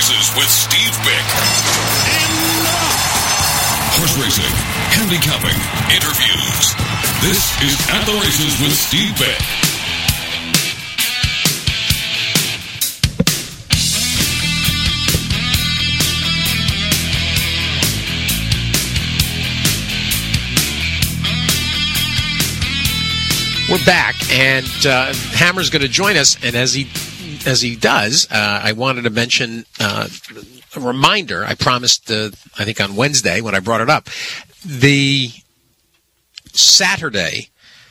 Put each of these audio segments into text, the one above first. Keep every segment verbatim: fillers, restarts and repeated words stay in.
Races with Steve Bick. Horse racing, handicapping, interviews. This is At the Races with Steve Bick. We're back, and uh, Hammer's going to join us, and as he as he does, uh, I wanted to mention uh, a reminder. I promised, uh, I think on Wednesday when I brought it up, the Saturday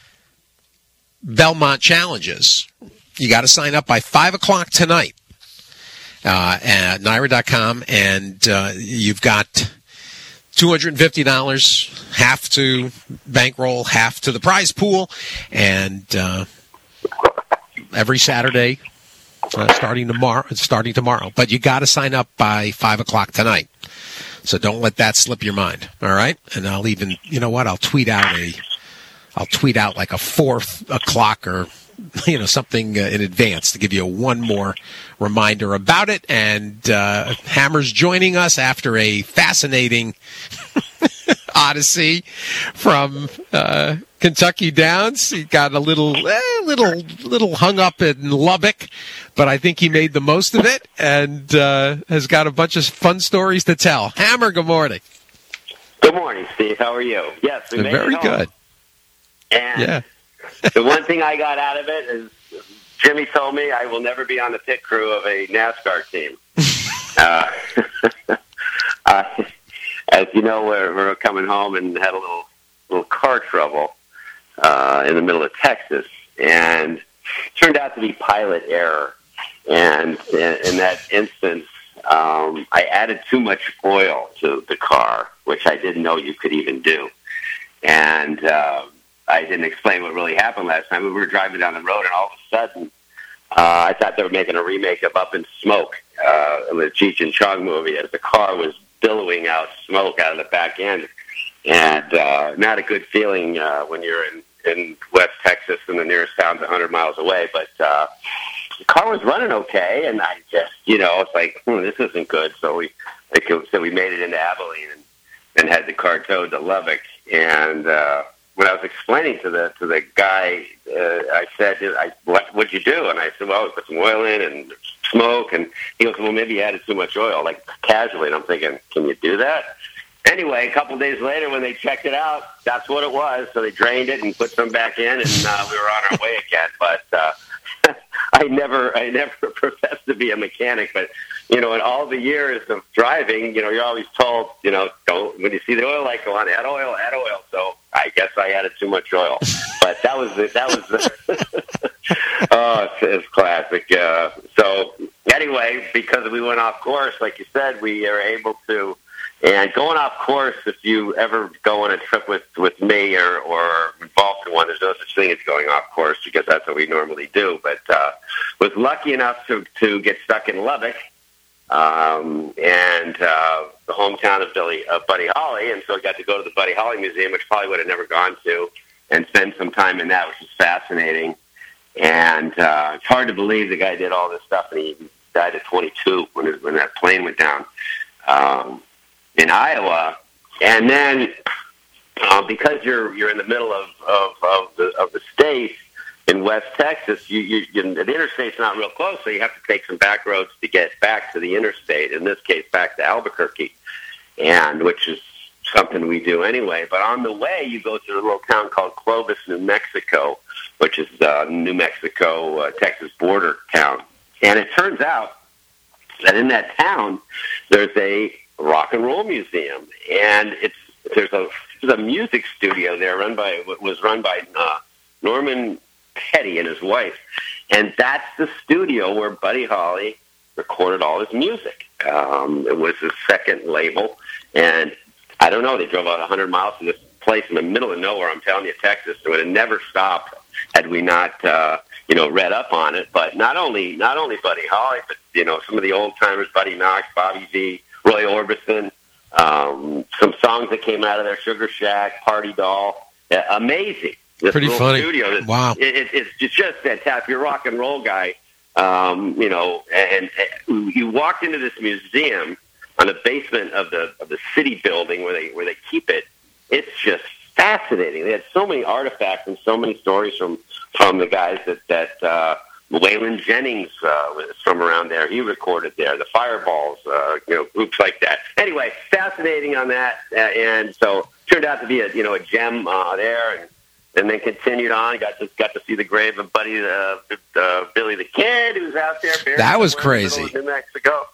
Belmont Challenges. You got to sign up by five o'clock tonight uh, at N Y R A dot com, and uh, you've got two hundred fifty dollars, half to bankroll, half to the prize pool, and uh, every Saturday uh, starting tomorrow. Starting tomorrow, but you got to sign up by five o'clock tonight. So don't let that slip your mind. All right, and I'll even, you know what? I'll tweet out a, I'll tweet out like a four o'clock or, you know, something uh, in advance to give you a one more reminder about it. And uh, Hammer's joining us after a fascinating odyssey from uh, Kentucky Downs. He got a little, eh, little, little hung up in Lubbock, but I think he made the most of it and uh, has got a bunch of fun stories to tell. Hammer, good morning. Good morning, Steve. How are you? Yes, we made very it home. Good. And yeah. The one thing I got out of it is Jimmy told me I will never be on the pit crew of a NASCAR team. uh, uh, as you know, we're, we're coming home and had a little little car trouble uh, in the middle of Texas, and it turned out to be pilot error. And in, in that instance, um, I added too much oil to the car, which I didn't know you could even do. And uh, I didn't explain what really happened last time. We were driving down the road, and all of a sudden, uh, I thought they were making a remake of Up in Smoke, uh, the Cheech and Chong movie, as the car was billowing out smoke out of the back end. And uh, not a good feeling uh, when you're in, in West Texas and the nearest town's one hundred miles away. But uh, the car was running okay, and I just, you know, it's like, hmm, this isn't good. So we like, so we made it into Abilene and, and had the car towed to Lubbock. And uh, when I was explaining to the to the guy, uh, I said, I, what would you do? And I said, well, we put some oil in and smoke. And he goes, well, maybe you added too much oil, like casually. And I'm thinking, can you do that? Anyway, a couple of days later when they checked it out, that's what it was. So they drained it and put some back in, and uh, we were on our way again. But uh, I never I never professed to be a mechanic. But, you know, in all the years of driving, you know, you're always told, you know, don't, when you see the oil light go on, add oil, add oil. So I guess I added too much oil. But that was the, that was the, oh, it's, it's classic. Uh, so anyway, because we went off course, like you said, we are able to. And going off course, if you ever go on a trip with, with me or, or involved in one, there's no such thing as going off course because that's what we normally do. But uh, was lucky enough to, to get stuck in Lubbock um, and uh, the hometown of Billy, of Buddy Holly. And so I got to go to the Buddy Holly Museum, which probably would have never gone to, and spend some time in that, which was fascinating. And uh, it's hard to believe the guy did all this stuff, and he died at twenty-two when, it, when that plane went down. Um, in Iowa, and then uh, because you're you're in the middle of of, of the of the state in West Texas, you, you, you the interstate's not real close, so you have to take some back roads to get back to the interstate. In this case, back to Albuquerque, and which is something we do anyway. But on the way, you go to a little town called Clovis, New Mexico, which is uh, New Mexico uh, Texas border town, and it turns out that in that town there's a rock and roll museum, and it's there's a there's a music studio there run by was run by uh, Norman Petty and his wife, and that's the studio where Buddy Holly recorded all his music. Um, it was his second label, and I don't know, they drove out one hundred miles to this place in the middle of nowhere. I'm telling you, Texas. It would have never stopped had we not uh, you know read up on it. But not only not only Buddy Holly, but you know some of the old timers, Buddy Knox, Bobby V, Roy Orbison, um, some songs that came out of there, Sugar Shack, Party Doll, uh, amazing. This Pretty funny. Studio, wow. It, it, it's just fantastic. If you're a rock and roll guy, Um, you know, and, and you walked into this museum on the basement of the of the city building where they where they keep it. It's just fascinating. They had so many artifacts and so many stories from from the guys that that uh, Waylon Jennings uh, was from around there. He recorded there. The Fireballs, uh, you know, groups like that. Anyway, fascinating on that, uh, and so turned out to be a you know a gem uh, there, and, and then continued on. Got to got to see the grave of Buddy uh, uh, Billy the Kid, who's out there. That was crazy. In New Mexico.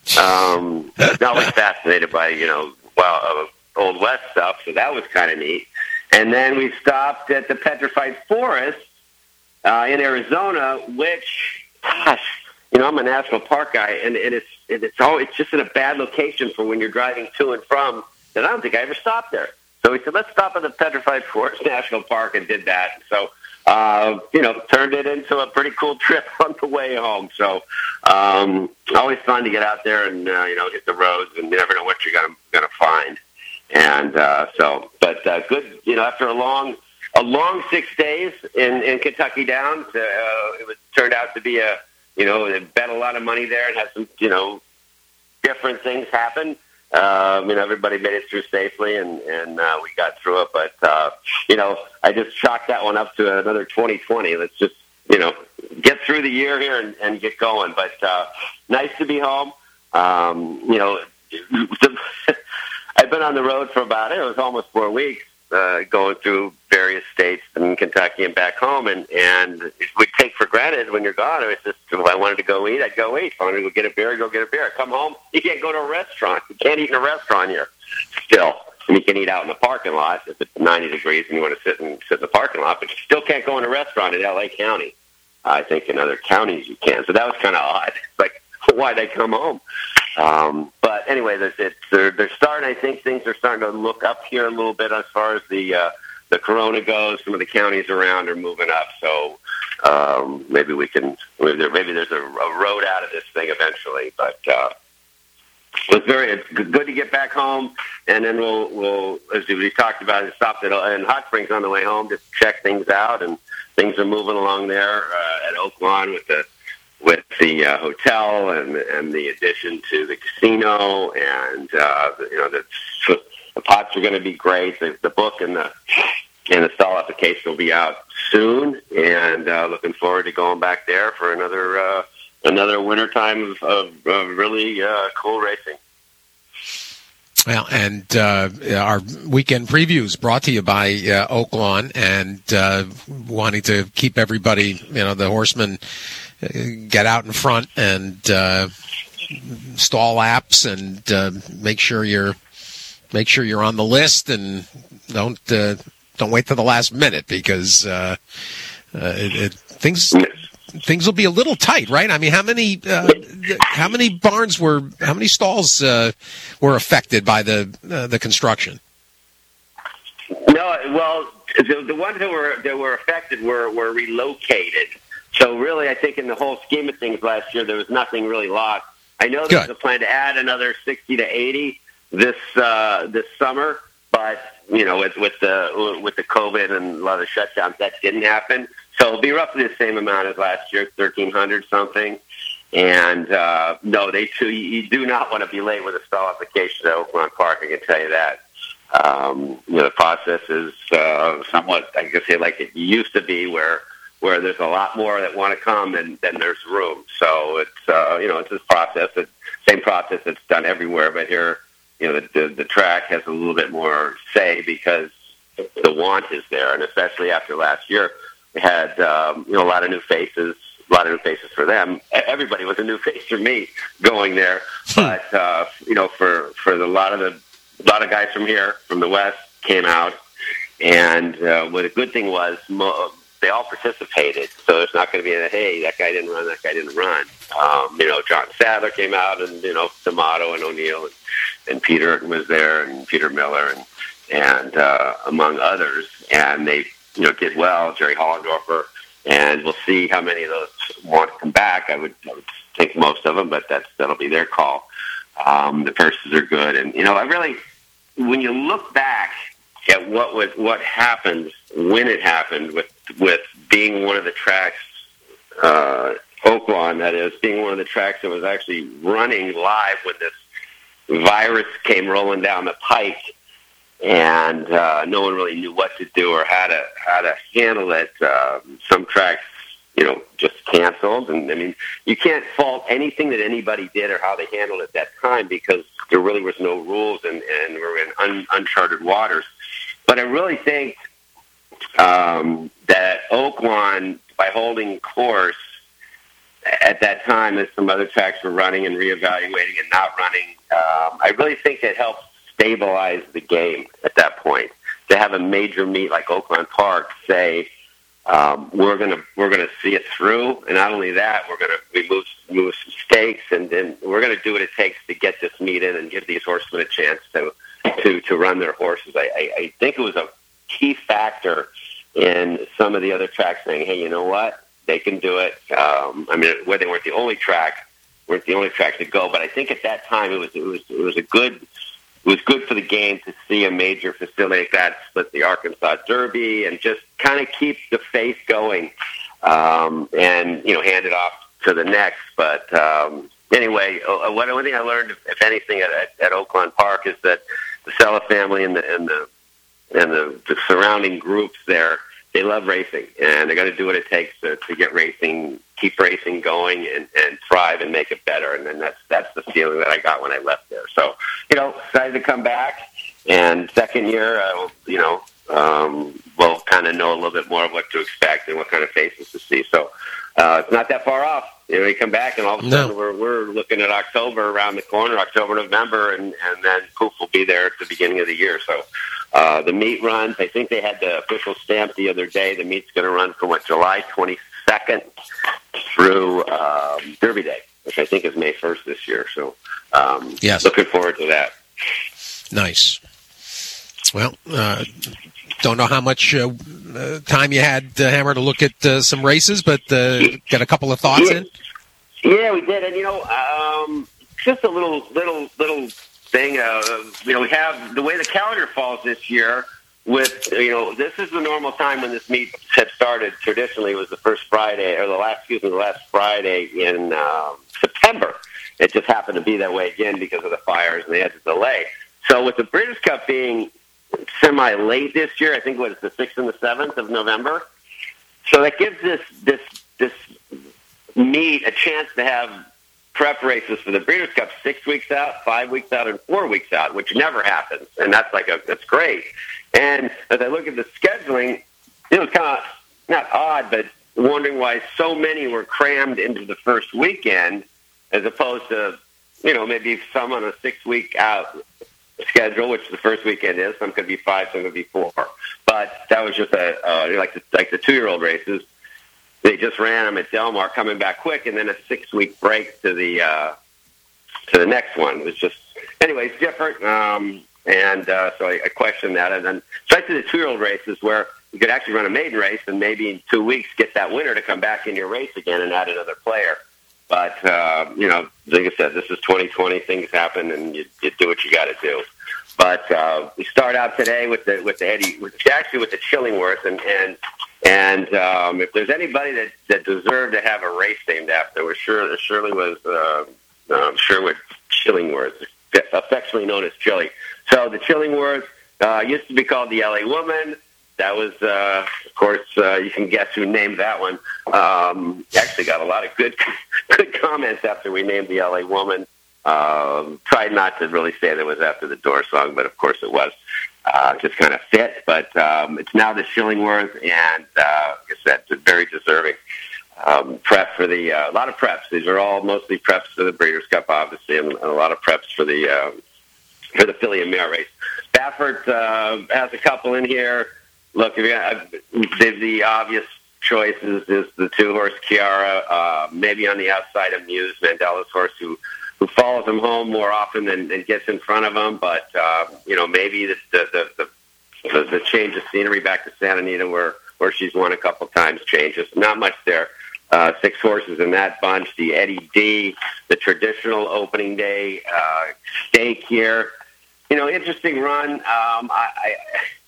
Um, I was fascinated by you know well uh, Old West stuff, so that was kind of neat. And then we stopped at the Petrified Forest uh, in Arizona, which, gosh, you know, I'm a national park guy, and, and it's and it's all it's just in a bad location for when you're driving to and from. And I don't think I ever stopped there. So we said, let's stop at the Petrified Forest National Park, and did that. So, uh, you know, turned it into a pretty cool trip on the way home. So, um, always fun to get out there and uh, you know hit the roads, and you never know what you're gonna gonna find. And uh, so, but uh, good, you know, after a long, a long six days in, in Kentucky Downs, uh, it was, turned out to be a, you know, they bet a lot of money there and had some, you know, different things happen. Uh, I mean, everybody made it through safely, and, and uh, we got through it. But, uh, you know, I just chalked that one up to another twenty twenty. Let's just, you know, get through the year here and, and get going. But uh, nice to be home. Um, you know, the, I've been on the road for about, it was almost four weeks, uh, going through various states in Kentucky and back home, and, and we take for granted when you're gone. It was just, if I wanted to go eat, I'd go eat. If I wanted to go get a beer, go get a beer. Come home, you can't go to a restaurant. You can't eat in a restaurant here still. And you can eat out in the parking lot if it's ninety degrees and you want to sit and sit in the parking lot, but you still can't go in a restaurant in L A County. I think in other counties you can. So that was kind of odd. Like, why'd I come home? Um, but anyway, it's, they're, they're starting, I think things are starting to look up here a little bit as far as the, uh, the corona goes. Some of the counties around are moving up. So, um, maybe we can, maybe, there, maybe there's a, a road out of this thing eventually, but, uh, it was very it's good to get back home. And then we'll, we'll, as we talked about, it stopped at in Hot Springs on the way home to check things out, and things are moving along there, uh, at Oak Lawn with the, with the uh, hotel and and the addition to the casino, and uh, you know the, the pots are going to be great. The, the book and the and the stall application will be out soon, and uh, looking forward to going back there for another uh, another winter time of, of, of really uh, cool racing. Well, and uh, our weekend previews brought to you by uh, Oak Lawn, and uh, wanting to keep everybody, you know, the horsemen get out in front and uh, stall laps, and uh, make sure you're make sure you're on the list, and don't uh, don't wait till the last minute, because uh, uh, it, it, things things will be a little tight, right? I mean, how many uh, how many barns were how many stalls uh, were affected by the uh, the construction? No, well, the, the ones that were that were affected were were relocated. So really, I think in the whole scheme of things last year, there was nothing really lost. I know there's a plan to add another sixty to eighty this uh, this summer, but you know, with with the with the COVID and a lot of the shutdowns, that didn't happen. So it'll be roughly the same amount as last year, thirteen hundred something. And uh, no, they too. You do not want to be late with a stall application at Oak Lawn Park. I can tell you that. Um, you know, the process is uh, somewhat, I can say, like it used to be, where. where there's a lot more that want to come than, than there's room. So it's, uh, you know, it's this process, the same process that's done everywhere, but here, you know, the, the, the track has a little bit more say because the want is there. And especially after last year, we had, um, you know, a lot of new faces, a lot of new faces for them. Everybody was a new face for me going there. But, uh, you know, for, for the, a lot of the, a lot of guys from here, from the West, came out. And uh, what a good thing was, mo- they all participated, so it's not going to be a, hey, that guy didn't run, that guy didn't run. Um, you know, John Sadler came out, and, you know, D'Amato and O'Neill, and, and Peter was there, and Peter Miller, and, and uh, among others, and they, you know, did well, Jerry Hollendorfer, and we'll see how many of those want to come back. I would, I would think most of them, but that's, that'll be their call. Um, the purses are good, and, you know, I really, when you look back at what was, what happened when it happened with with being one of the tracks uh, Oaklawn, that is, being one of the tracks that was actually running live when this virus came rolling down the pike, and uh, no one really knew what to do or how to how to handle it. Uh, some tracks, you know, just canceled, and I mean, you can't fault anything that anybody did or how they handled it at that time because there really was no rules, and, and we were in un, uncharted waters. But I really think um, that Oaklawn, by holding course at that time, as some other tracks were running and reevaluating and not running, um, I really think it helped stabilize the game at that point. To have a major meet like Oaklawn Park say, um, we're gonna we're gonna see it through, and not only that, we're gonna we move move some stakes, and then we're gonna do what it takes to get this meet in and give these horsemen a chance to to to run their horses. I, I, I think it was a key factor in some of the other tracks saying, hey, you know what? They can do it. Um, I mean, where they weren't the only track, weren't the only track to go, but I think at that time it was it was it was a good it was good for the game to see a major facility like that split the Arkansas Derby and just kind of keep the faith going, um, and you know, hand it off to the next. But um, anyway, uh, one one thing I learned, if anything, at, at, at Oaklawn Park is that the Sella family and the and the and the, the surrounding groups there, they love racing, and they're going to do what it takes to, to get racing, keep racing going, and, and thrive and make it better. And then that's that's the feeling that I got when I left there. So, you know, excited to come back. And second year, uh, you know, um, we'll kind of know a little bit more of what to expect and what kind of faces to see. So uh, it's not that far off. You know, we come back, and all of a sudden no. we're we're looking at October around the corner, October, November, and, and then poof, we'll be there at the beginning of the year. So uh, the meet runs, I think they had the official stamp the other day. The meet's going to run from, what, July twenty-second through um, Derby Day, which I think is May first this year. So um, yes. looking forward to that. Nice. Well, uh, don't know how much uh, uh, time you had, uh, Hammer, to look at uh, some races, but uh, got a couple of thoughts yeah. in? Yeah, we did. And, you know, um, just a little, little, little thing. Uh, you know, we have the way the calendar falls this year with, you know, this is the normal time when this meet had started. Traditionally, it was the first Friday, or the last, excuse me, the last Friday in uh, September. It just happened to be that way again because of the fires, and they had to delay. So with the Breeders' Cup being semi-late this year, I think what is the sixth and the seventh of November. So that gives this this this meet a chance to have prep races for the Breeders' Cup six weeks out, five weeks out, and four weeks out, which never happens, and that's like a that's great. And as I look at the scheduling, it was kind of not odd, but wondering why so many were crammed into the first weekend, as opposed to, you know, maybe some on a six-week out schedule, which the first weekend is. Some could be five, some could be four. But that was just a uh, like the, like the two-year-old races. They just ran them at Del Mar, coming back quick, and then a six-week break to the uh, to the next one. It was just, anyways, different. Um, and uh, so I, I questioned that. And then straight to the two-year-old races where you could actually run a maiden race and maybe in two weeks get that winner to come back in your race again and add another player. But, uh, you know, like I said, this is twenty twenty. Things happen, and you, you do what you got to do. But uh, we start out today with the with the Eddie, with, actually with the Chillingworth, and and and um, if there's anybody that, that deserved to have a race named after, was sure there surely was uh, um, Sherwood Chillingworth, affectionately known as Chili. So the Chillingworth uh, used to be called the L A Woman. That was, uh, of course, uh, you can guess who named that one. Um, actually got a lot of good good comments after we named the L A Woman. Um, tried not to really say that it was after the Doors song, but of course it was. Uh, just kind of fit. But um, it's now the Chillingworth, and uh, like I said, it's very deserving. Um, prep for the, uh, a lot of preps. These are all mostly preps for the Breeders' Cup, obviously, and, and a lot of preps for the uh, for the filly and mare race. Baffert uh, has a couple in here. Look, if you got, the, the obvious choices is the two-horse Kiara, uh, maybe on the outside of Muse, Mandela's horse, who, who follows him home more often than, than gets in front of him. But, uh, you know, maybe the the, the the the change of scenery back to Santa Anita where, where she's won a couple times changes. Not much there. Uh, six horses in that bunch. The Eddie D, the traditional opening day uh, stake here. You know, interesting run. Um, I... I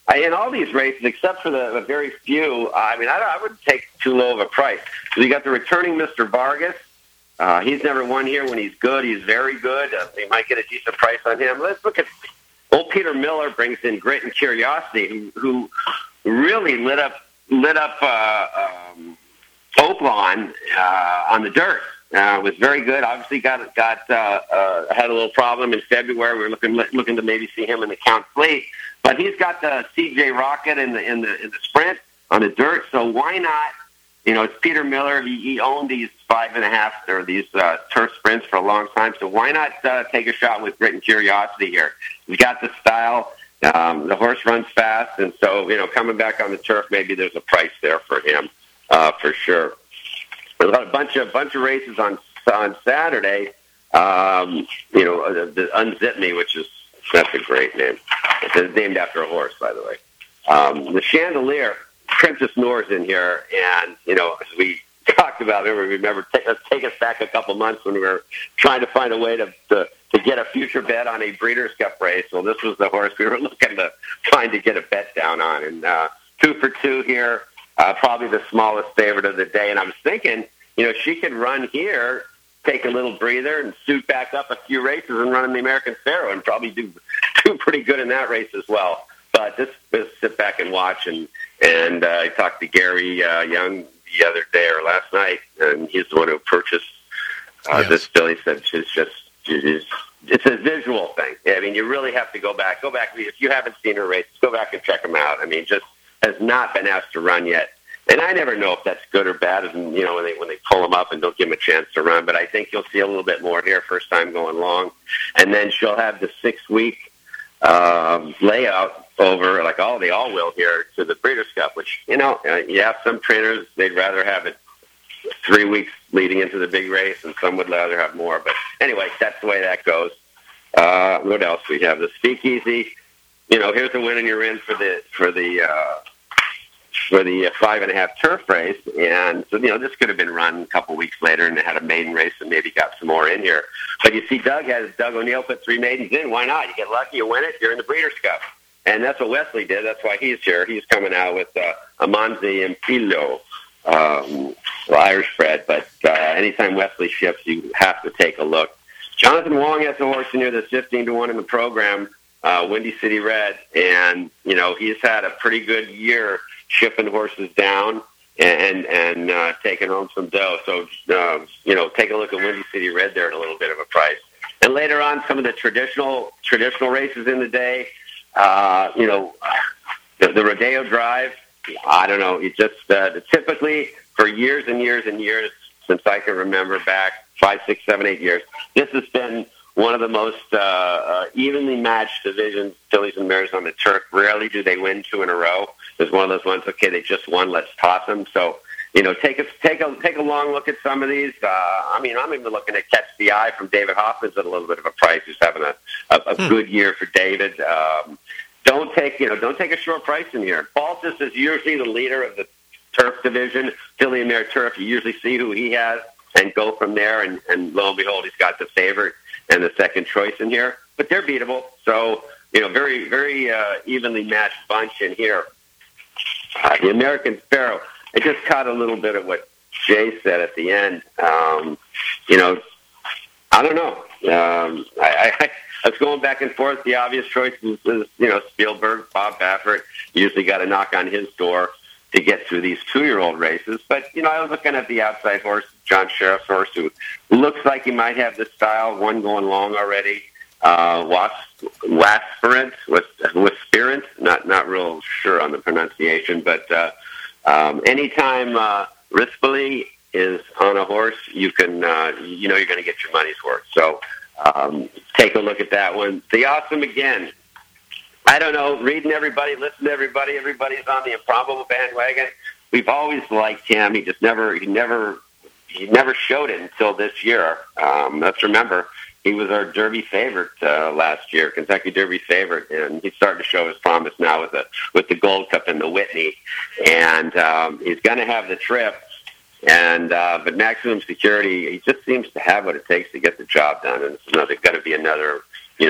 I, in all these races, except for the, the very few, I mean, I, I wouldn't take too low of a price. So you got the returning Mister Vargas. Uh, he's never won here. When he's good, he's very good. Uh, you might get a decent price on him. Let's look at old Peter Miller brings in Grit and Curiosity, who, who really lit up lit up uh, um, Oaklawn uh, on the dirt. Uh, was very good. Obviously, got got uh, uh, had a little problem in February. We were looking looking to maybe see him in the Count Fleet, but he's got the C J Rocket in the in the in the sprint on the dirt. So why not? You know, it's Peter Miller. He, he owned these five and a half or these uh, turf sprints for a long time. So why not uh, take a shot with Grit and Curiosity here? He's got the style. Um, the horse runs fast, and so you know, coming back on the turf, maybe there's a price there for him uh, for sure. There's a bunch of bunch of races on on Saturday. Um, you know, the, the Unzip Me, which is that's a great name. It's named after a horse, by the way. Um, the Chandelier, Princess Noor's in here, and you know, as we talked about, remember, remember take, let's take us back a couple months when we were trying to find a way to, to to get a future bet on a Breeders' Cup race. Well, this was the horse we were looking to trying to get a bet down on, and uh, two for two here. Uh, probably the smallest favorite of the day. And I was thinking, you know, she could run here, take a little breather, and suit back up a few races and run in the American Pharoah and probably do do pretty good in that race as well. But this is sit back and watch. And, and uh, I talked to Gary uh, Young the other day or last night, and he's the one who purchased uh, yes. this filly. He said she's just, she's, it's a visual thing. I mean, you really have to go back. Go back. If you haven't seen her race, go back and check them out. I mean, just has not been asked to run yet. And I never know if that's good or bad, and you know, when they when they pull them up and don't give them a chance to run. But I think you'll see a little bit more here, first time going long, and then she'll have the six week um, layout over, like all they all will here, to the Breeders' Cup. Which you know, uh, you have some trainers they'd rather have it three weeks leading into the big race, and some would rather have more. But anyway, that's the way that goes. Uh, what else we have? The Speakeasy. You know, here's the win and you're in for the for the. Uh, for the five and a half turf race. And so, you know, this could have been run a couple weeks later and they had a maiden race and maybe got some more in here. But you see Doug has, Doug O'Neill put three maidens in. Why not? You get lucky, you win it, you're in the Breeders' Cup. And that's what Wesley did. That's why he's here. He's coming out with uh, Amanzi and Pilo, um, Irish bred. But uh, anytime Wesley ships, you have to take a look. Jonathan Wong has a horse in here that's fifteen to one in the program, uh, Windy City Red. And, you know, he's had a pretty good year shipping horses down and and uh, taking home some dough. So, uh, you know, take a look at Windy City Red there at a little bit of a price. And later on, some of the traditional traditional races in the day, uh, you know, the, the Rodeo Drive, I don't know, it just uh, typically for years and years and years, since I can remember back, five, six, seven, eight years, this has been one of the most uh, uh, evenly matched divisions, fillies and mares on the turf. Rarely do they win two in a row. There's one of those ones, okay, they just won, let's toss them. So, you know, take a, take a, take a long look at some of these. Uh, I mean, I'm even looking at Catch the Eye from David Hoffman's at a little bit of a price. He's having a, a, a hmm. good year for David. Um, don't take, you know, don't take a short price in here. Baltus is usually the leader of the turf division, filly and mare turf. You usually see who he has and go from there, and, and lo and behold, he's got the favorite and the second choice in here. But they're beatable. So, you know, very, very uh, evenly matched bunch in here. Uh, the American Pharoah, I just caught a little bit of what Jay said at the end. Um, you know, I don't know. Um, I, I, I was going back and forth. The obvious choice is, is you know, Spielberg, Bob Baffert. Usually got to knock on his door to get through these two-year-old races. But, you know, I was looking at the outside horse, John Sheriff's horse, who looks like he might have the style, one going long already. Uh, Waspirant, with Waspirant, not not real sure on the pronunciation, but uh, um, anytime uh, Rispoli is on a horse, you can uh, you know you're going to get your money's worth. So um, take a look at that one. The Awesome again. I don't know, reading everybody, listening to everybody. Everybody's on the Improbable bandwagon. We've always liked him. He just never he never he never showed it until this year. Um, let's remember. He was our Derby favorite uh, last year, Kentucky Derby favorite, and he's starting to show his promise now with the with the Gold Cup and the Whitney, and um, he's going to have the trip. And uh, but Maximum Security, he just seems to have what it takes to get the job done, and it's another going to be another, you know,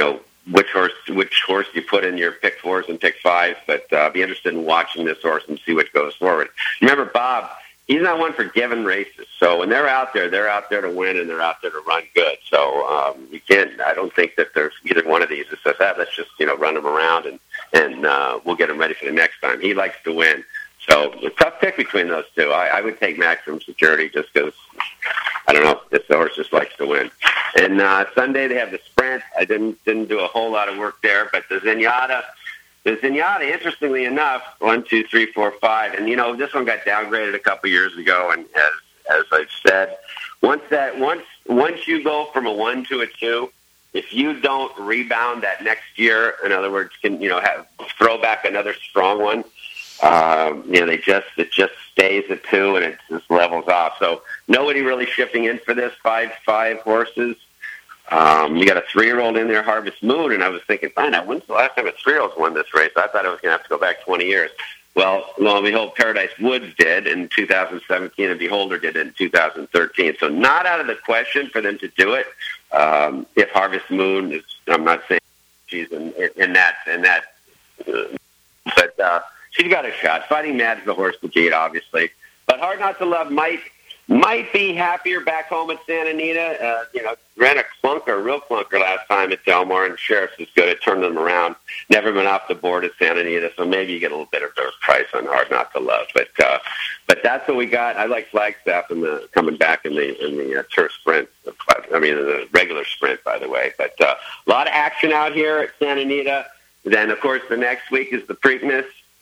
which horse which horse you put in your pick fours and pick fives, but uh, be interested in watching this horse and see what goes forward. Remember, Bob, he's not one for giving races. So when they're out there, they're out there to win and they're out there to run good. So um, you can't. I don't think that there's either one of these that says, ah, let's just you know run them around and and uh, we'll get them ready for the next time. He likes to win. So a tough pick between those two. I, I would take Maximum Security just because, I don't know, this horse just likes to win. And uh, Sunday they have the Sprint. I didn't didn't do a whole lot of work there, but the Zenyatta, the Zenyatta, interestingly enough, one, two, three, four, five, and you know this one got downgraded a couple years ago. And as as I've said, once that once once you go from a one to a two, if you don't rebound that next year, in other words, can you know have throw back another strong one. Um, you know, they just it just stays at two and it just levels off. So nobody really shifting in for this five five horses. Um, you got a three year old in there, Harvest Moon, and I was thinking, fine, when's the last time a three year old won this race? I thought I was going to have to go back twenty years. Well, lo and behold, Paradise Woods did in two thousand seventeen, and Beholder did in two thousand thirteen. So not out of the question for them to do it. Um, if Harvest Moon is, I'm not saying she's in, in that in that, uh, but. Uh, She's got a shot. Fighting Mad's the horse to beat, obviously. But Hard Not to Love might might be happier back home at Santa Anita. Uh, you know, ran a clunker, a real clunker last time at Del Mar, and Sheriff's is good. It turned them around. Never been off the board at Santa Anita, so maybe you get a little bit of a price on Hard Not to Love. But uh, but that's what we got. I like Flagstaff in the coming back in the in the uh, turf sprint. I mean, the regular sprint, by the way. But uh, a lot of action out here at Santa Anita. Then, of course, the next week is the Preakness.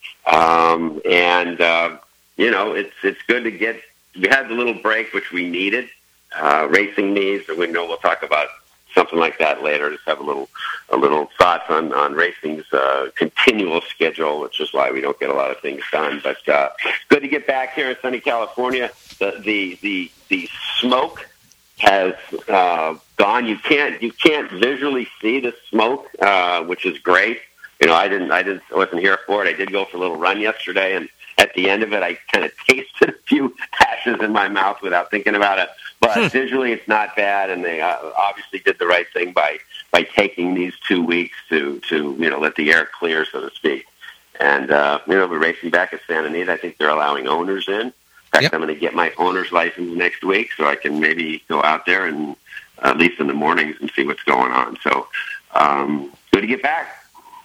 Um, and, uh, you know, it's, it's good to get, we had the little break, which we needed, uh, racing needs, and we know we'll talk about something like that later. Just have a little, a little thoughts on, on racing's, uh, continual schedule, which is why we don't get a lot of things done. But, uh, good to get back here in sunny California. The, the, the, the smoke has, uh, gone. You can't, you can't visually see the smoke, uh, which is great. You know, I didn't, I didn't, wasn't here for it. I did go for a little run yesterday, and at the end of it, I kind of tasted a few ashes in my mouth without thinking about it. But hmm. visually, it's not bad, and they uh, obviously did the right thing by by taking these two weeks to to you know let the air clear, so to speak. And uh, you know, we're racing back at Santa Anita. I think they're allowing owners in. In fact, yep. I'm going to get my owner's license next week, so I can maybe go out there and uh, at least in the mornings and see what's going on. So um, good to get back.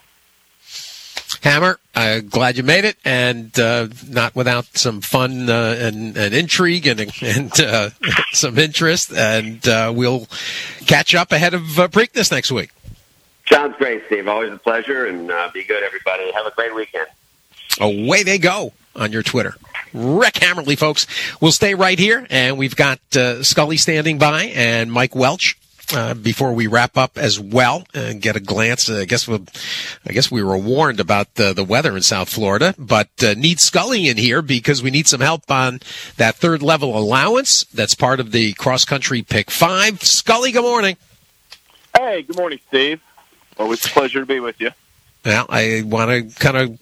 Hammer, uh, glad you made it, and uh, not without some fun uh, and, and intrigue and, and uh, some interest, and uh, we'll catch up ahead of uh, Preakness next week. Sounds great, Steve. Always a pleasure, and uh, be good, everybody. Have a great weekend. Away they go on your Twitter. Rick Hammerly, folks. We'll stay right here, and we've got uh, Scully standing by and Mike Welch. Uh, before we wrap up as well and get a glance, uh, I guess we, I guess we were warned about the, the weather in South Florida, but uh, need Scully in here because we need some help on that third level allowance. That's part of the cross country pick five. Scully, good morning. Hey, good morning, Steve. Always a pleasure to be with you. Well, I want to kind of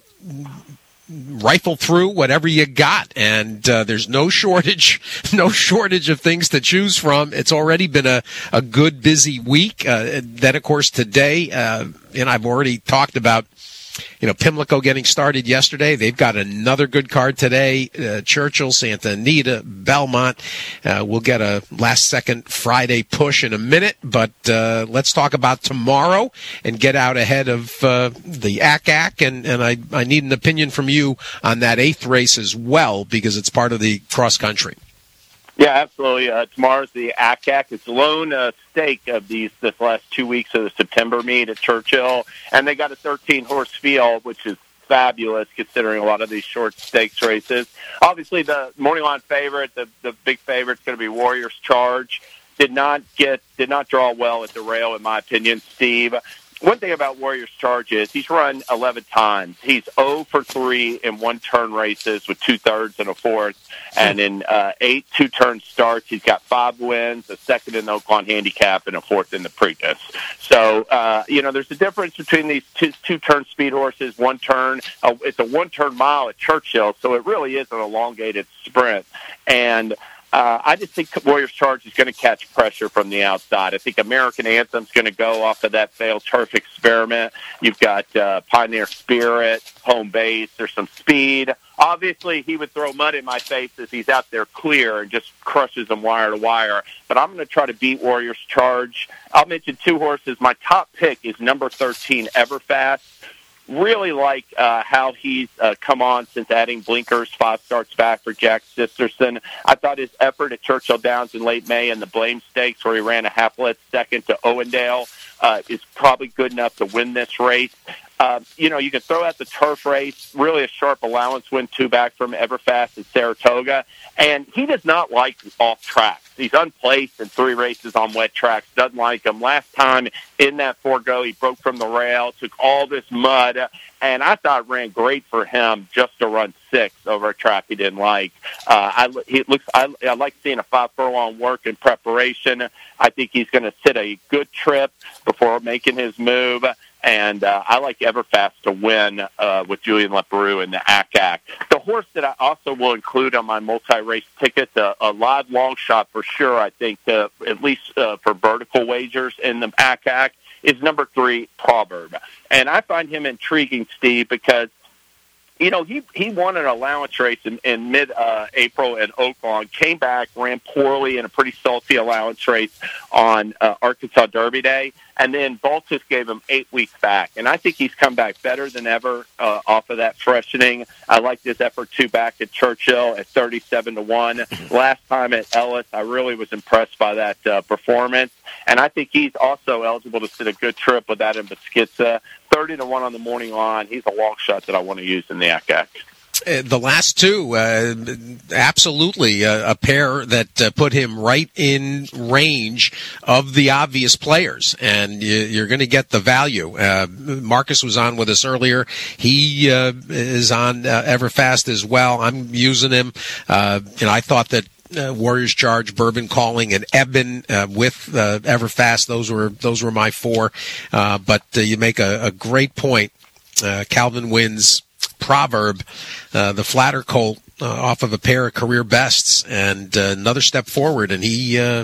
rifle through whatever you got, and uh, there's no shortage, no shortage of things to choose from. It's already been a, a good, busy week. Uh, then, of course, today, uh, and I've already talked about, you know, Pimlico getting started yesterday. They've got another good card today. Uh, Churchill, Santa Anita, Belmont. Uh, we'll get a last-second Friday push in a minute, but uh, let's talk about tomorrow and get out ahead of uh, the A C A C. And, and I, I need an opinion from you on that eighth race as well because it's part of the cross-country. Yeah, absolutely. Uh, tomorrow's the A C A C. It's the lone uh, stake of these this last two weeks of the September meet at Churchill, and they got a thirteen-horse field, which is fabulous considering a lot of these short stakes races. Obviously, the morning line favorite, the the big favorite, is going to be Warrior's Charge. Did not get did not draw well at the rail, in my opinion, Steve. One thing about Warrior's Charge is he's run eleven times. He's zero for three in one-turn races with two-thirds and a fourth. And in uh, eight two-turn starts, he's got five wins, a second in the Oaklawn Handicap, and a fourth in the Preakness. So, uh, you know, there's a difference between these two, two-turn speed horses, one-turn. Uh, it's a one-turn mile at Churchill, so it really is an elongated sprint. And Uh, I just think Warriors Charge is going to catch pressure from the outside. I think American Anthem's going to go off of that failed turf experiment. You've got uh, Pioneer Spirit, home base. There's some speed. Obviously, he would throw mud in my face as he's out there clear and just crushes them wire to wire. But I'm going to try to beat Warriors Charge. I'll mention two horses. My top pick is number thirteen, Everfast. Really like uh, how he's uh, come on since adding blinkers, five starts back for Jack Sisterson. I thought his effort at Churchill Downs in late May and the Blame Stakes, where he ran a half-length second to Owendale, uh, is probably good enough to win this race. Uh, you know, you can throw out the turf race, really a sharp allowance win two back from Everfast at Saratoga. And he does not like off tracks. He's unplaced in three races on wet tracks, doesn't like them. Last time in that four-go, he broke from the rail, took all this mud, and I thought it ran great for him just to run six over a track he didn't like. Uh, I, he looks, I, I like seeing a five-furlong work in preparation. I think he's going to sit a good trip before making his move. And uh, I like Everfast to win uh, with Julian Leparoux in the A C A C. The horse that I also will include on my multi-race ticket, uh, a live long shot for sure, I think, uh, at least uh, for vertical wagers in the A C A C, is number three, Proverb. And I find him intriguing, Steve, because you know, he, he won an allowance race in, in mid-April uh, in Oaklawn, came back, ran poorly in a pretty salty allowance race on uh, Arkansas Derby Day, and then Baltus gave him eight weeks back. And I think he's come back better than ever uh, off of that freshening. I like this effort two back at Churchill at thirty-seven to one. Last time at Ellis, I really was impressed by that uh, performance. And I think he's also eligible to sit a good trip with Adam Beschizza. thirty to one on the morning line. He's a long shot that I want to use in the A C A C. Uh, the last two, uh, absolutely uh, a pair that uh, put him right in range of the obvious players, and you, you're going to get the value. Uh, Marcus was on with us earlier. He uh, is on uh, Everfast as well. I'm using him. Uh, and I thought that Uh, Warriors Charge, Bourbon Calling, and Eben uh, with uh, Everfast. Those were those were my four. Uh, but uh, you make a, a great point. Uh, Calvin wins Proverb, uh, the flatter colt, uh, off of a pair of career bests, and uh, another step forward, and he uh,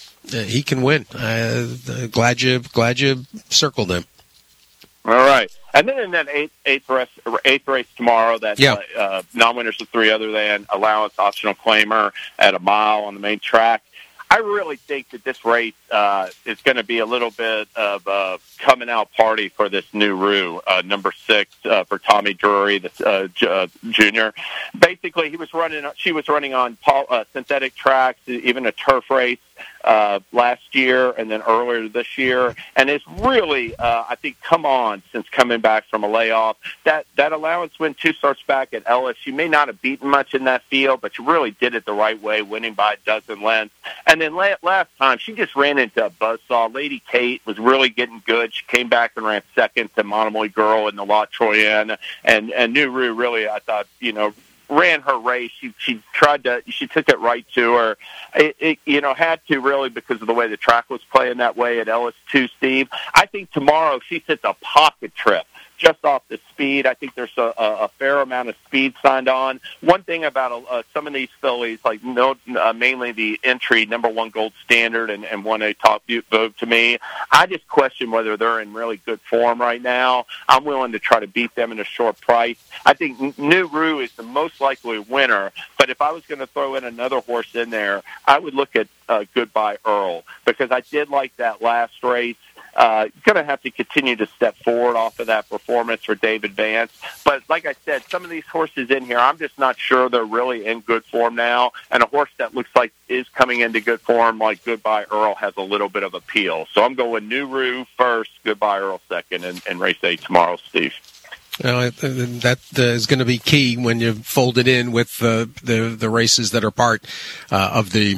he can win. Uh, glad you glad you circled him. All right. And then in that eighth, eighth, race, eighth race tomorrow, that yeah. uh, uh, non-winners of three other than allowance optional claimer at a mile on the main track. I really think that this race uh, is going to be a little bit of a coming out party for this new Rue, uh, number six uh, for Tommy Drury, the uh, j- uh, junior. Basically, he was running. She was running on pol- uh, synthetic tracks, even a turf race uh, last year, and then earlier this year, and it's really, uh, I think, come on since coming back from a layoff. That that allowance win two starts back at Ellis. You may not have beaten much in that field, but you really did it the right way, winning by a dozen lengths. And then la- last time, she just ran into a buzzsaw. Lady Kate was really getting good. She came back and ran second to Monomoy Girl in the La Troyenne, and and New Rue really, I thought, you know, ran her race. She she tried to, she took it right to her. It, it you know had to really because of the way the track was playing that way at Ellis too, Steve. I think tomorrow she sits a pocket trip just off the speed. I think there's a, a fair amount of speed signed on. One thing about uh, some of these fillies, like no, uh, mainly the entry number one Gold Standard and, and one a top vote to me, I just question whether they're in really good form right now. I'm willing to try to beat them in a short price. I think New Rue is the most likely winner, but if I was going to throw in another horse in there, I would look at uh, Goodbye Earl, because I did like that last race. Uh, going to have to continue to step forward off of that performance for David Vance. But like I said, some of these horses in here, I'm just not sure they're really in good form now. And a horse that looks like is coming into good form, like Goodbye Earl, has a little bit of appeal. So I'm going New Rue first, Goodbye Earl second, and, and race eight tomorrow, Steve. Well, that uh, is going to be key when you fold it in with uh, the the races that are part uh, of the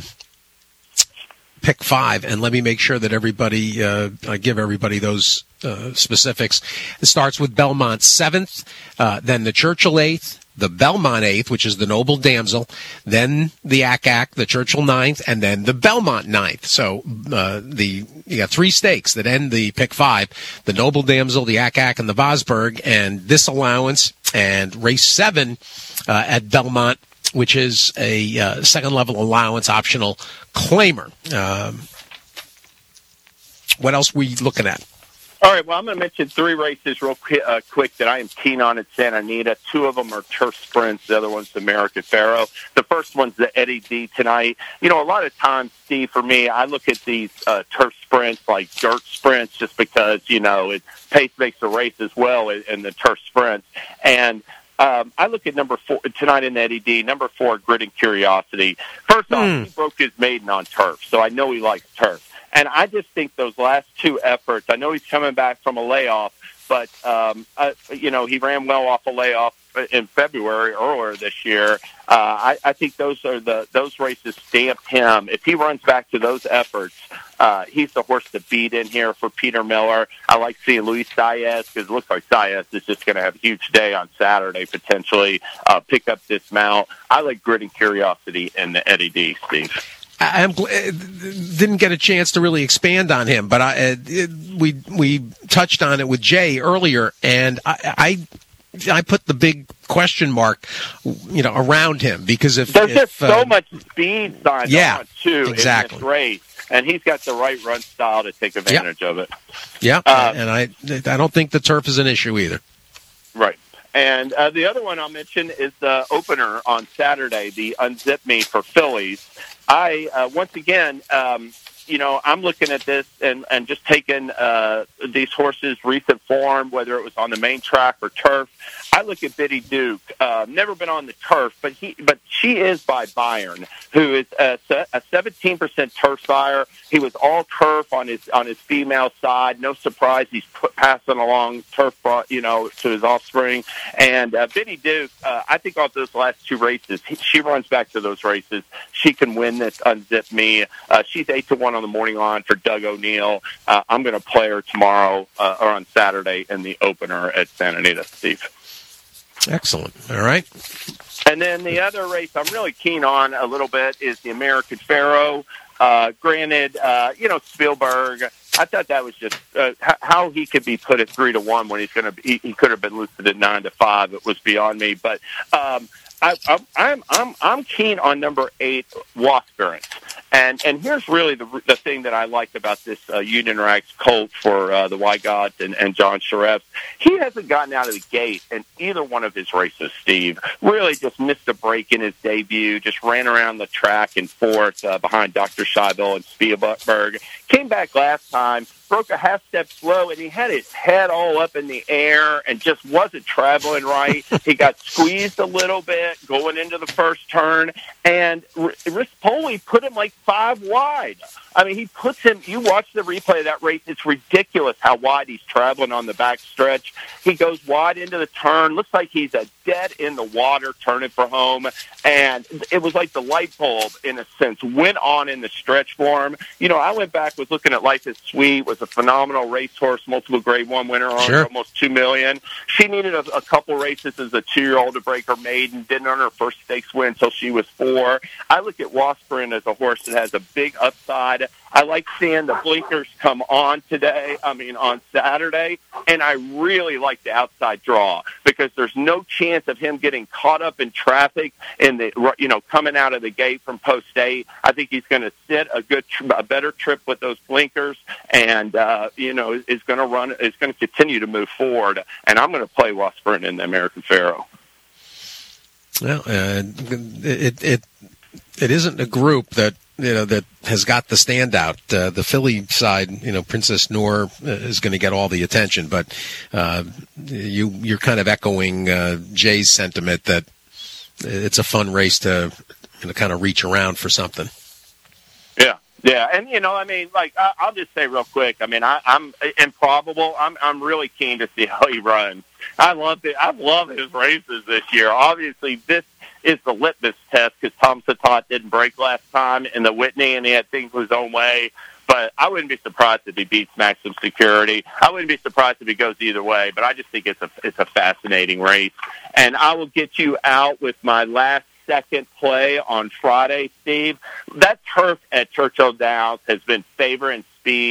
pick five, and let me make sure that everybody, uh, I give everybody those uh, specifics. It starts with Belmont seventh, uh, then the Churchill eighth, the Belmont eighth, which is the Noble Damsel, then the A C A C, the Churchill ninth, and then the Belmont ninth. So uh, the you got three stakes that end the pick five: the Noble Damsel, the A C A C, and the Vosburg, and this allowance, and race seven uh, at Belmont which is a uh, second-level allowance optional claimer. Um, what else were you looking at? All right, well, I'm going to mention three races real quick, uh, quick that I am keen on at Santa Anita. Two of them are turf sprints. The other one's the American Pharoah. The first one's the Eddie D tonight. You know, a lot of times, Steve, for me, I look at these uh, turf sprints like dirt sprints just because, you know, it, pace makes the race as well in, in the turf sprints. And Um, I look at number four tonight in Eddie D. Number four, Grit and Curiosity. First off, mm. he broke his maiden on turf, so I know he likes turf. And I just think those last two efforts, I know he's coming back from a layoff, but, um, uh, you know, he ran well off a layoff in February earlier this year. Uh, I, I think those are the those races stamped him. If he runs back to those efforts, uh, he's the horse to beat in here for Peter Miller. I like seeing Luis Saez because it looks like Saez is just going to have a huge day on Saturday, potentially uh, pick up this mount. I like Grit and Curiosity in the Eddie D, Steve. I didn't get a chance to really expand on him, but I, uh, it, we we touched on it with Jay earlier, and I, I I put the big question mark, you know, around him because if there's if, just so uh, much speed signed yeah, on too exactly. in this race, and he's got the right run style to take advantage yeah. of it. Yeah, uh, and I I don't think the turf is an issue either. Right. And uh, the other one I'll mention is the opener on Saturday, the Unzip Me for fillies. I, uh, once again, um, you know, I'm looking at this and, and just taking uh, these horses' recent form, whether it was on the main track or turf. I look at Biddy Duke. Uh, never been on the turf, but he, but she is by Bayern, who is a, a seventeen percent turf sire. He was all turf on his on his female side. No surprise, he's put, passing along turf, you know, to his offspring. And uh, Biddy Duke, uh, I think off those last two races, he, she runs back to those races. She can win this Unzip Me. Uh, she's eight to one on the morning line for Doug O'Neill. Uh, I'm going to play her tomorrow uh, or on Saturday in the opener at Santa Anita, Steve. Excellent. All right. And then the other race I'm really keen on a little bit is the American Pharoah. Uh, granted, uh, you know, Spielberg, I thought that was just uh, how he could be put at three to one when he's going to he, he could have been listed at nine to five. It was beyond me. But um, I, I, I'm I'm I'm keen on number eight, Waspirant. And and here's really the the thing that I like about this uh, Union Rags colt for uh, the Wygots and, and John Sharef. He hasn't gotten out of the gate in either one of his races, Steve. Really just missed a break in his debut, just ran around the track and forth uh, behind Doctor Scheibel and Spielberg. Came back last time, broke a half step slow, and he had his head all up in the air and just wasn't traveling right. He got squeezed a little bit going into the first turn, and Rispoli put him like five wide. I mean, he puts him, you watch the replay of that race, it's ridiculous how wide he's traveling on the back stretch. He goes wide into the turn, looks like he's a dead in the water turning for home, and it was like the light bulb, in a sense, went on in the stretch for him. You know, I went back, was looking at Life is Sweet, was a phenomenal racehorse, multiple grade one winner on sure. almost two million dollars. She needed a, a couple races as a two-year-old to break her maiden, didn't earn her first stakes win until she was four. I look at Waspirant as a horse that has a big upside. I like seeing the blinkers come on today, I mean on Saturday, and I really like the outside draw because there's no chance of him getting caught up in traffic in the, you know, coming out of the gate from post eight. I think he's going to sit a good, a better trip with those blinkers, and uh, you know, is going to run, is going to continue to move forward. And I'm going to play Waspirant in the American Pharoah. Well, uh, it it it isn't a group that, you know, that has got the standout. Uh, the filly side, you know, Princess Noor is going to get all the attention, but uh, you, you're kind of echoing uh, Jay's sentiment that it's a fun race to, you know, kind of reach around for something. Yeah. Yeah, and you know, I mean, like I, I'll just say real quick. I mean, I, I'm improbable. I'm I'm really keen to see how he runs. I love it. I love his races this year. Obviously, this is the litmus test because Tom Satot didn't break last time in the Whitney, and he had things his own way. But I wouldn't be surprised if he beats Maximum Security. I wouldn't be surprised if he goes either way. But I just think it's a it's a fascinating race, and I will get you out with my last second play on Friday, Steve. That turf at Churchill Downs has been favoring speed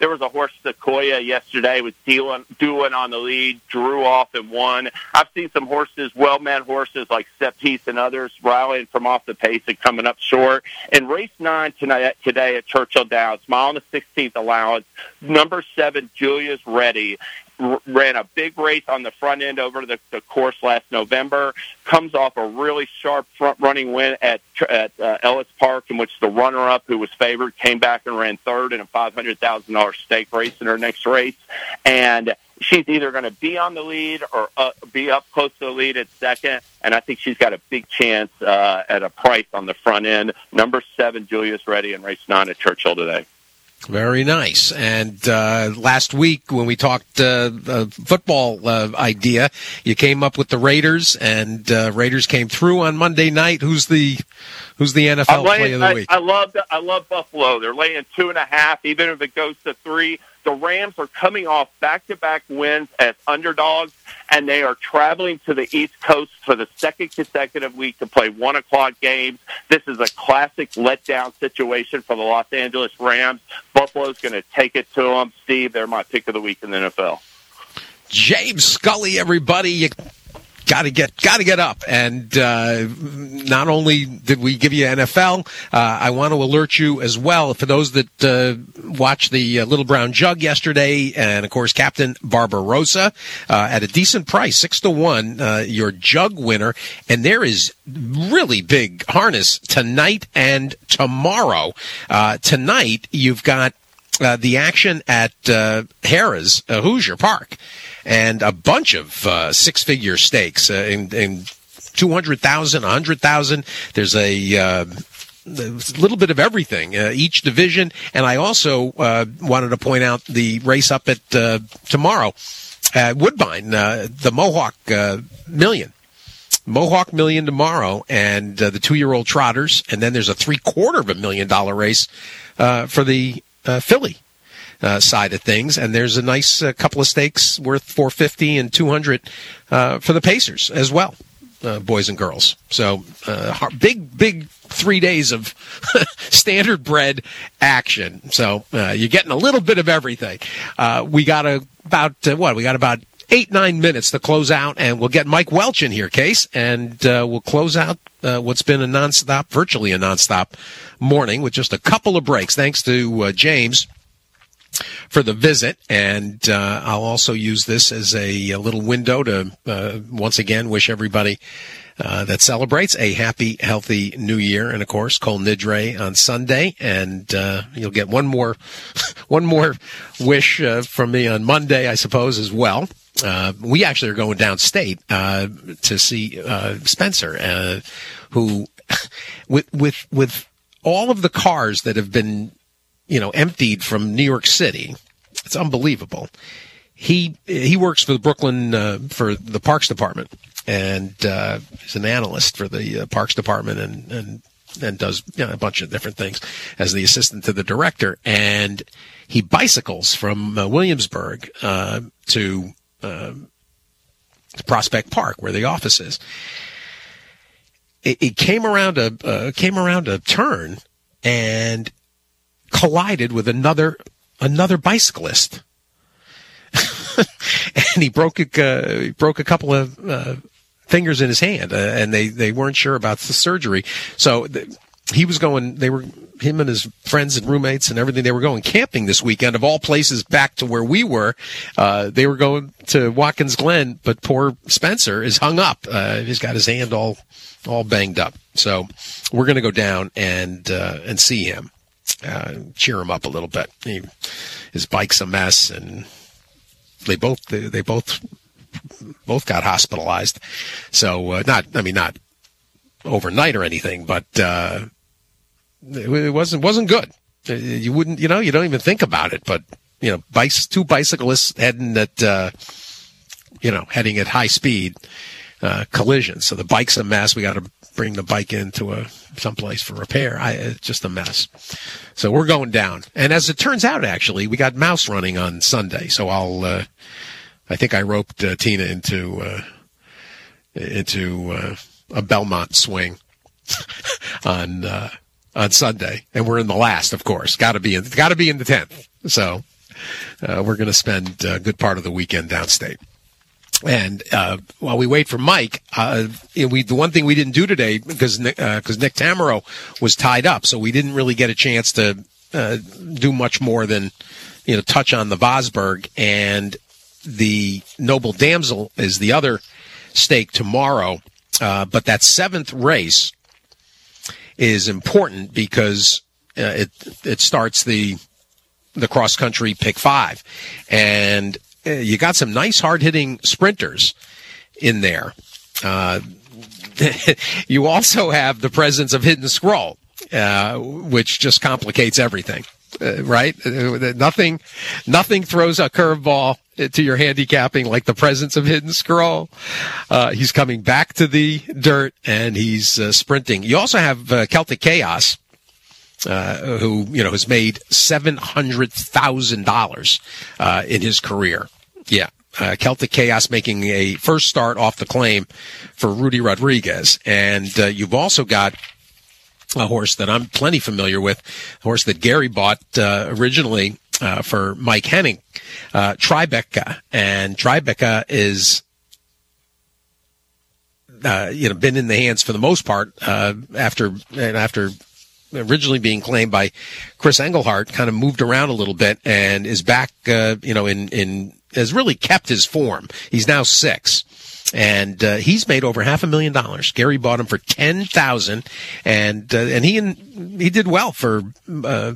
There was a horse, Sequoia, yesterday, was dealing, doing on the lead, drew off and won. I've seen some horses, well-man horses like Set Piece and others, rallying from off the pace and coming up short. In race nine tonight, today at Churchill Downs, mile and the sixteenth allowance, number seven, Julia's Ready, ran a big race on the front end over the, the course last November, comes off a really sharp front-running win at at uh, Ellis Park, in which the runner-up, who was favored, came back and ran third in a five hundred thousand dollars stake race in her next race. And she's either going to be on the lead or uh, be up close to the lead at second, and I think she's got a big chance uh, at a price on the front end. Number seven, Julia's Ready, in race nine at Churchill today. Very nice. And uh, last week when we talked uh, uh, football uh, idea, you came up with the Raiders, and uh, Raiders came through on Monday night. Who's the who's the N F L laying, play of the I, week? I love I love Buffalo. They're laying two and a half, even if it goes to three. The Rams are coming off back-to-back wins as underdogs, and they are traveling to the East Coast for the second consecutive week to play one o'clock games. This is a classic letdown situation for the Los Angeles Rams. Buffalo's going to take it to them. Steve, they're my pick of the week in the N F L. James Scully, everybody. You Got to get, got to get up. And uh, not only did we give you N F L, uh, I want to alert you as well. For those that uh, watched the uh, Little Brown Jug yesterday, and of course Captain Barbarossa uh, at a decent price, six to one, uh, your Jug winner. And there is really big harness tonight and tomorrow. Uh, tonight you've got uh, the action at uh, Harrah's uh, Hoosier Park. And a bunch of uh, six-figure stakes uh, in, in two hundred thousand, one hundred thousand. There's a uh, little bit of everything, uh, each division. And I also uh, wanted to point out the race up at uh, tomorrow at Woodbine, uh, the Mohawk uh, Million. Mohawk Million tomorrow, and uh, the two-year-old trotters. And then there's a three-quarter of a million dollar race uh, for the uh, filly Uh, side of things, and there's a nice uh, couple of stakes worth four fifty and two hundred uh, for the Pacers as well, uh, boys and girls. So uh, big, big three days of standard bred action. So uh, you're getting a little bit of everything. Uh, we got a, about uh, what? We got about eight, nine minutes to close out, and we'll get Mike Welch in here, Case, and uh, we'll close out uh, what's been a nonstop, virtually a nonstop morning with just a couple of breaks. Thanks to uh, James for the visit, and uh, I'll also use this as a, a little window to uh, once again wish everybody uh, that celebrates a happy, healthy New Year, and of course, Kol Nidre on Sunday, and uh, you'll get one more, one more wish uh, from me on Monday, I suppose, as well. Uh, we actually are going downstate uh, to see uh, Spencer, uh, who, with with with all of the cars that have been, you know, emptied from New York City. It's unbelievable. He he works for the Brooklyn uh, for the Parks Department, and uh, he's an analyst for the uh, Parks Department, and and and does, you know, a bunch of different things as the assistant to the director. And he bicycles from uh, Williamsburg uh, to uh, Prospect Park, where the office is. It, it came around a uh, came around a turn and collided with another another bicyclist, and he broke a uh, he broke a couple of uh, fingers in his hand, uh, and they, they weren't sure about the surgery. So th- he was going. They were him and his friends and roommates and everything. They were going camping this weekend, of all places, back to where we were. Uh, they were going to Watkins Glen, but poor Spencer is hung up. Uh, he's got his hand all all banged up. So we're going to go down and uh, and see him. Uh, cheer him up a little bit. He, his bike's a mess, and they both they, they both both got hospitalized. So uh, not, I mean, not overnight or anything, but uh, it, it wasn't wasn't good. You wouldn't, you know, you don't even think about it. But you know, bikes, two bicyclists heading at uh, you know heading at high speed, uh, collision. So the bike's a mess. We got to bring the bike into a someplace for repair. I, it's just a mess. So we're going down. And as it turns out, actually, we got Mouse running on Sunday. So I'll, uh, I think I roped uh, Tina into, uh, into, uh, a Belmont swing on, uh, on Sunday. And we're in the last, of course. Gotta be in, gotta be in the tenth. So uh, we're going to spend a good part of the weekend downstate. And uh, while we wait for Mike, uh, we the one thing we didn't do today because because uh, Nick Tamero was tied up, so we didn't really get a chance to uh, do much more than you know touch on the Vosburg, and the Noble Damsel is the other stake tomorrow. Uh, but that seventh race is important because uh, it it starts the the cross country pick five, and you got some nice hard-hitting sprinters in there. Uh, you also have the presence of Hidden Scroll, uh, which just complicates everything, uh, right? Uh, nothing, nothing throws a curveball to your handicapping like the presence of Hidden Scroll. Uh, he's coming back to the dirt, and he's uh, sprinting. You also have uh, Celtic Chaos, Uh, who, you know, has made seven hundred thousand dollars uh, in his career. Yeah. Uh, Celtic Chaos making a first start off the claim for Rudy Rodriguez. And uh, you've also got a horse that I'm plenty familiar with, a horse that Gary bought uh, originally uh, for Mike Henning, uh, Tribeca. And Tribeca is, uh, you know, been in the hands for the most part uh, after and after. originally being claimed by Chris Engelhardt, kind of moved around a little bit and is back, uh, you know, in, in, has really kept his form. He's now six. And, uh, he's made over half a million dollars. Gary bought him for ten thousand and, uh, and he, he did well for, uh,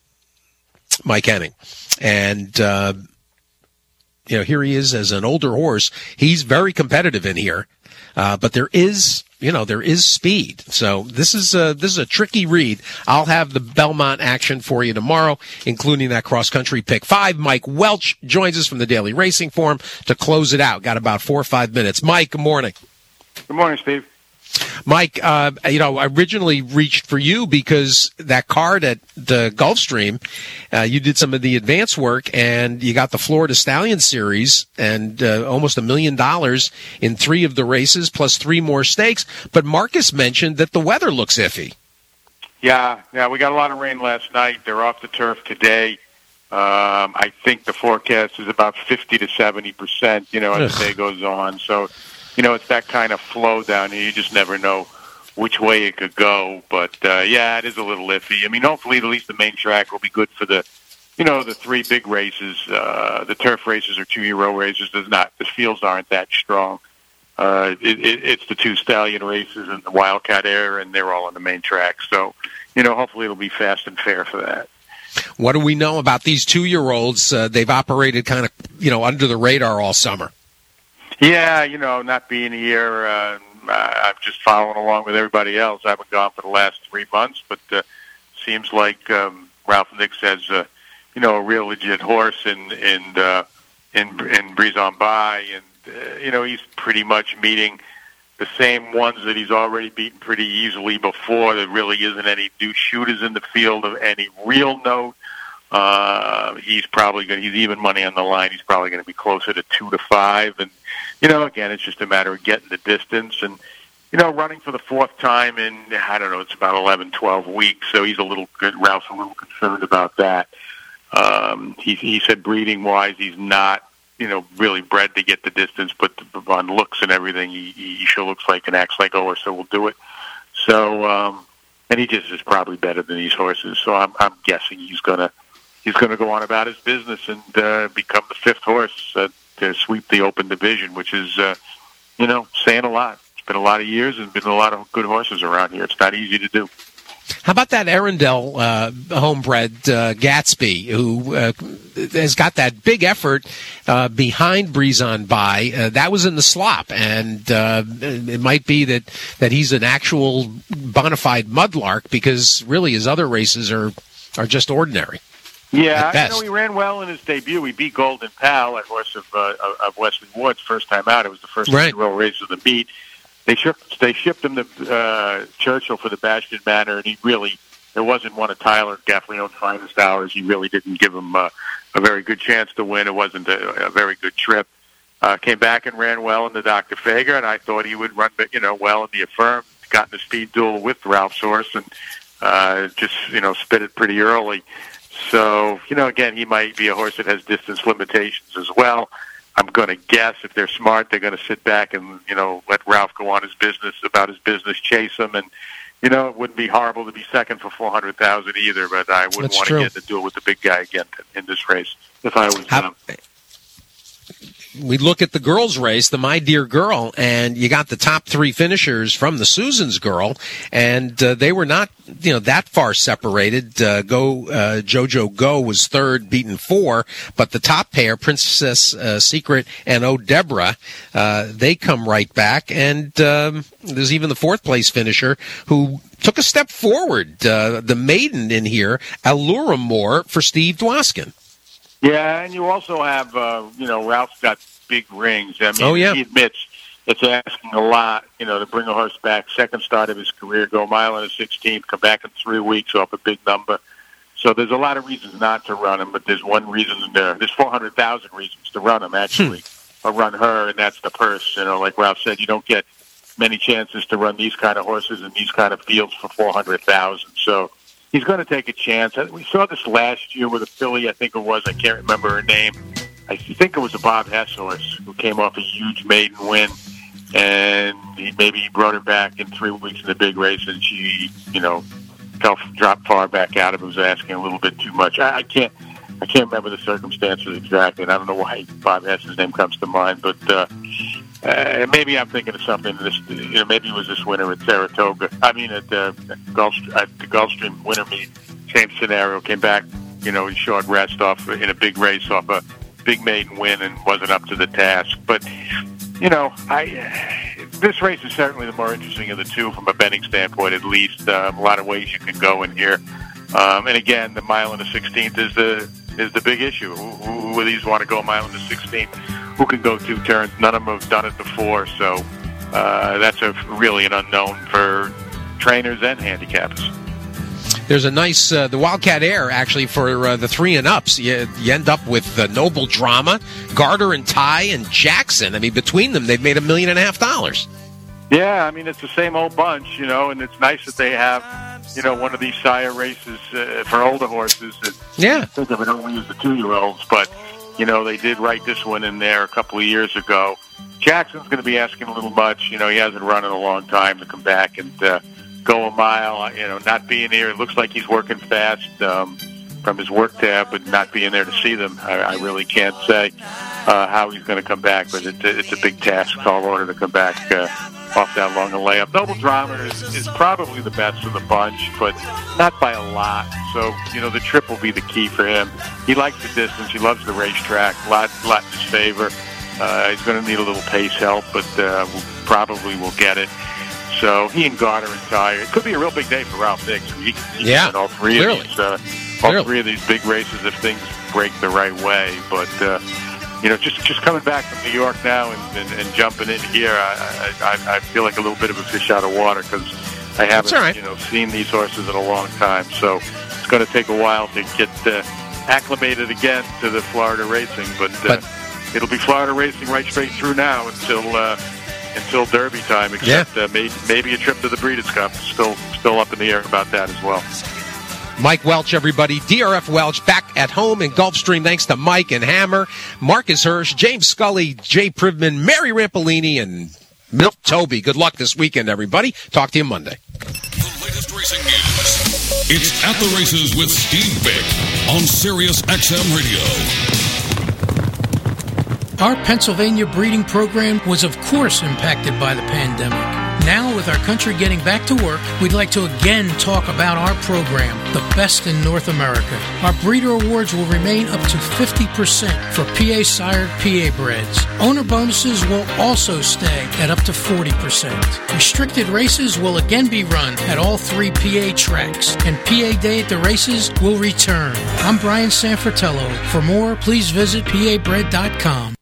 Mike Henning. And, uh, you know, here he is as an older horse. He's very competitive in here. Uh, but there is, you know, there is speed. So this is a, this is a tricky read. I'll have the Belmont action for you tomorrow, including that cross-country pick five. Mike Welch joins us from the Daily Racing Form to close it out. Got about four or five minutes. Mike, good morning. Good morning, Steve. Mike, uh, you know, I originally reached for you because that card at the Gulfstream, uh, you did some of the advance work and you got the Florida Stallion Series and uh, almost a million dollars in three of the races plus three more stakes. But Marcus mentioned that the weather looks iffy. Yeah, yeah, we got a lot of rain last night. They're off the turf today. Um, I think the forecast is about fifty to seventy percent, you know, as the day goes on. So, you know, it's that kind of flow down here. You just never know which way it could go. But, uh, yeah, it is a little iffy. I mean, hopefully at least the main track will be good for the, you know, the three big races. Uh, the turf races or two-year-old races. There's not, the fields aren't that strong. Uh, it, it, it's the two Stallion races and the Wildcat Air, and they're all on the main track. So, you know, hopefully it'll be fast and fair for that. What do we know about these two-year-olds? Uh, they've operated kind of, you know, under the radar all summer. Yeah, you know, not being here, uh, I'm just following along with everybody else. I haven't gone for the last three months, but uh, seems like um, Ralph Nix has, uh, you know, a real legit horse in in uh, in, in Brise-en-Bye, and uh, you know, he's pretty much meeting the same ones that he's already beaten pretty easily before. There really isn't any new shooters in the field of any real note. Uh, he's probably going to, he's even money on the line. He's probably going to be closer to two to five. And, you know, again, it's just a matter of getting the distance and, you know, running for the fourth time in, I don't know, it's about eleven, twelve weeks. So he's a little good. Ralph's a little concerned about that. Um, he, he said breeding wise, he's not, you know, really bred to get the distance, but on looks and everything, he, he sure looks like and acts like a horse, so we'll do it. So, um, and he just is probably better than these horses. So I'm, I'm guessing he's going to, he's going to go on about his business and uh, become the fifth horse uh, to sweep the open division, which is, uh, you know, saying a lot. It's been a lot of years and been a lot of good horses around here. It's not easy to do. How about that Arundel uh, homebred uh, Gatsby, who uh, has got that big effort uh, behind Brise-en-Bye? Uh, that was in the slop, and uh, it might be that, that he's an actual bona fide mudlark because really his other races are, are just ordinary. Yeah, I know he ran well in his debut. He beat Golden Pal, a horse of uh, of Wesley Ward's first time out. It was the first right. real race of the meet. They shipped they shipped him to uh, Churchill for the Bastion Manor, and he really there wasn't one of Tyler Gaffleone's finest hours. He really didn't give him uh, a very good chance to win. It wasn't a, a very good trip. Uh, came back and ran well in the Doctor Fager, and I thought he would run, you know, well in the Affirm. Got in the speed duel with Ralph's horse, and uh, just you know spit it pretty early. So, you know, again, he might be a horse that has distance limitations as well. I'm going to guess if they're smart, they're going to sit back and, you know, let Ralph go on his business, about his business, chase him. And, you know, it wouldn't be horrible to be second for four hundred thousand dollars either, but I wouldn't That's want true. to get in the duel with the big guy again in this race if I was How, them. we look at the girls' race, the My Dear Girl, and you got the top three finishers from the Susan's Girl, and uh, they were not, you know, that far separated. Uh, Go uh, JoJo Go was third, beaten four, but the top pair, Princess uh, Secret and Oh Deborah, uh, they come right back, and um, there's even the fourth place finisher who took a step forward. Uh, the maiden in here, Allura Moore for Steve Dwoskin. Yeah, and you also have, uh, you know, Ralph's got big rings. I mean, Oh, yeah. he admits it's asking a lot, you know, to bring a horse back. Second start of his career, go a mile and a sixteenth, come back in three weeks off a big number. So there's a lot of reasons not to run him, but there's one reason there. There's four hundred thousand reasons to run him, actually, or run her, and that's the purse. You know, like Ralph said, you don't get many chances to run these kind of horses in these kind of fields for four hundred thousand. So he's going to take a chance. We saw this last year with a filly, I think it was. I can't remember her name. I think it was a Bob Hess horse who came off a huge maiden win, and he, maybe he brought her back in three weeks in the big race, and she, you know, fell, dropped far back out of it. Was asking a little bit too much. I, I can't, I can't remember the circumstances exactly, and I don't know why Bob Hess's name comes to mind, but uh, uh, maybe I'm thinking of something. This, you know, maybe it was this winter at Saratoga. I mean, at uh, Gulf, at the Gulfstream Winter Meet. Same scenario. Came back, you know, in short rest off in a big race off a big maiden win and wasn't up to the task. But, you know, I this race is certainly the more interesting of the two from a betting standpoint, at least. Um, a lot of ways you can go in here. Um, and again, the mile and the sixteenth is the is the big issue. Who, who, who of these want to go a mile and the sixteenth? Who can go two turns? None of them have done it before, so uh, that's a really an unknown for trainers and handicappers. There's a nice, uh, the Wildcat Air, actually, for uh, the three and ups. You, you end up with uh, Noble Drama, Garter and Ty, and Jackson. I mean, between them, they've made a million and a half dollars. Yeah, I mean, it's the same old bunch, you know, and it's nice that they have, you know, one of these sire races uh, for older horses. That, Yeah. Think of it only use the two-year-olds, but, you know, they did write this one in there a couple of years ago. Jackson's going to be asking a little much. You know, he hasn't run in a long time to come back and uh, go a mile. You know, not being here, it looks like he's working fast um, from his work tab, but not being there to see them, I, I really can't say uh, how he's going to come back. But it, it's a big task, tall order to come back uh, off that long a layup. Noble Drama is, is probably the best of the bunch, but not by a lot. So, you know, the trip will be the key for him. He likes the distance. He loves the racetrack. A lot, lot in his favor. Uh, he's going to need a little pace help, but uh, we'll, probably will get it. So he and Garter and Ty. It could be a real big day for Ralph Dix. He, he Yeah, can win all three clearly. of these, uh, all Clearly. three of these big races if things break the right way. But uh, you know, just just coming back from New York now and, and, and jumping in here, I, I I feel like a little bit of a fish out of water because I haven't all right. you know seen these horses in a long time. So it's going to take a while to get uh, acclimated again to the Florida racing, but. Uh, But- It'll be Florida racing right straight through now until uh, until Derby time. Except Yeah. uh, maybe, maybe a trip to the Breeders' Cup. Still still up in the air about that as well. Mike Welch, everybody. D R F Welch back at home in Gulfstream. Thanks to Mike and Hammer, Marcus Hirsch, James Scully, Jay Privman, Mary Rampolini, and Milt Toby. Good luck this weekend, everybody. Talk to you Monday. The latest racing news. It's At the Races with Steve Bick on Sirius X M Radio. Our Pennsylvania breeding program was, of course, impacted by the pandemic. Now, with our country getting back to work, we'd like to again talk about our program, the best in North America. Our breeder awards will remain up to fifty percent for P A-sired P A breds. Owner bonuses will also stay at up to forty percent. Restricted races will again be run at all three P A tracks, and P A Day at the races will return. I'm Brian Sanfratello. For more, please visit P A bred dot com.